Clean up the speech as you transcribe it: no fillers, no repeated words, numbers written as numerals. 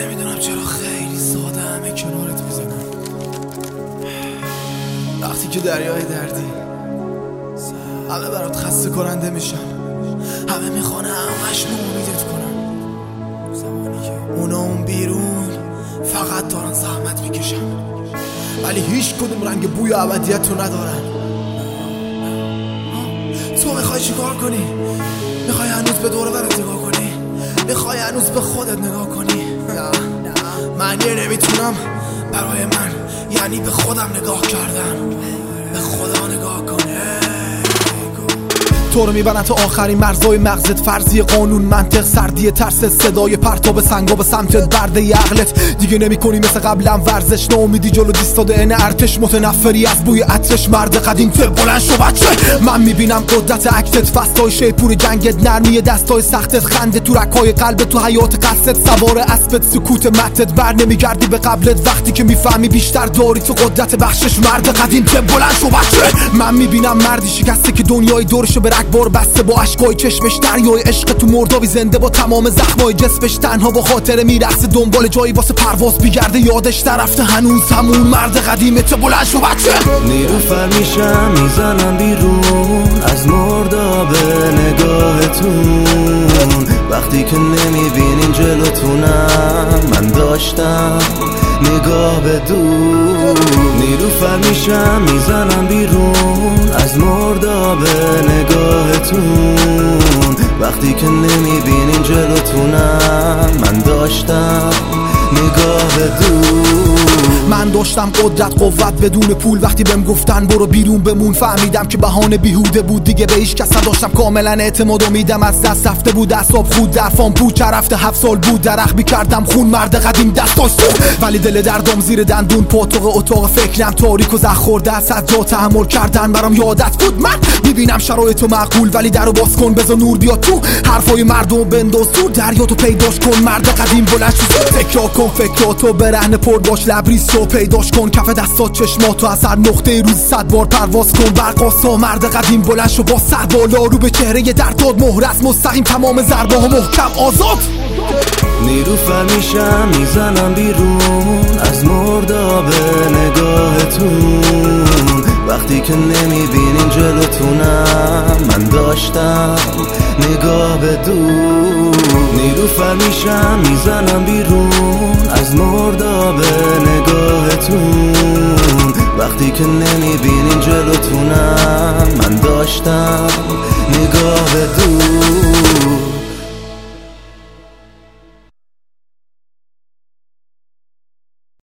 نمیدونم چرا خیلی ساده همه کنارت میزنن وقتی که دریای دردی همه برات خسته کننده میشن، همه میخوانه همش ناامیدت کنن، اونا اون بیرون فقط دارن زحمت میکشن ولی هیچ کدوم رنگ بوی ابدیت رو ندارن. تو میخوای چیکار کنی؟ میخوای هنوز به دور برات نگاه کنی؟ میخوای هنوز به خودت نگاه کنی؟ من نمیتونم، برای من یعنی به خودم نگاه کردن. به خدا نگاه کنه تو رو میبرن تا آخرین مرزای مغزت، فرضی قانون منطق سردی ترس صدای پرتاب سنگا به سمتت برده عقلت. دیگه نمی کنی مثل قبلا ورزش، ناامیدی جلو دیستاده این ارتش، متنفری از بوی عطرش. مرد قدیم ته بلند شو بچه، من میبینم قدرت اکتت، فستای شیپور جنگت، نرمی دستای سختت، خنده تو رکای قلبت، تو حیات قصد سوار اسبت، سکوت متت، بر نمیگردی به قبلت وقتی که میفهمی بیشتر داری تو قدرت بخشش. مرد قدیم ته بلند شو بچه، من میبینم مردی شکسته که دنیای دورشو به بار بسته، با اشکای چشمش دریای عشق تو مردابی زنده، با تمام زخمای جسمش تنها با خاطره میرسه، دنبال جایی واسه پرواز بیگرده، یادش نرفته هنوز همون مرد قدیمه. تو بلند شو بچه، نیلوفر میشم میزنم بیرون از مرداب نگاهتون، وقتی که نمیبینین جلوتونم من داشتم نگاه به دور. نیلوفر میشم میزنم بیرون از مرداب نگاهتون، وقتی که نمیبینین جلوتونم من داشتم نگاه به دور. من داشتم قدرت قوت بدون پول، وقتی بهم گفتن برو بیرون بمون فهمیدم که بهانه بیهوده بود، دیگه به هیچ کس نداشتم کاملا اعتماد، امیدم از دست رفته بود، اعصاب خود در فام بود، چرفته 7 سال بود درخ میکردم خون، مرد قدیم دستاش سوخت ولی دل دردم زیر دندون، پاتوق اتاق فکرم تاریک و زخ خورده است، از جا تحمل کردن برام یادت بود. من میبینم شرایطو معقول ولی درو باز کن بذار نور بیاد تو، حرفای مردم بنداز دور، دریاتو پیداش کن. مرد قدیم بلند شو تکرار کن، فکراتو برهنه پر باش، لبریز تو پیداش کن، کف دستات چشماتو از هر نقطه روز 100 بار پرواز کن. برقاسا مرد قدیم بلند شو با سر بالا، رو به چهره درداد مهر از مستقیم، تمام ضربه ها محکم آزاد. نیلوفر میشم میزنم بیرون از مرداب نگاهتون، وقتی که نمیبینین جلوتونم من داشتم نگاه به دور. نیلوفر میشم میزنم بیرون از مرداب نگاهتون، وقتی که نمیبینین جلوتونم من داشتم نگاه به دور.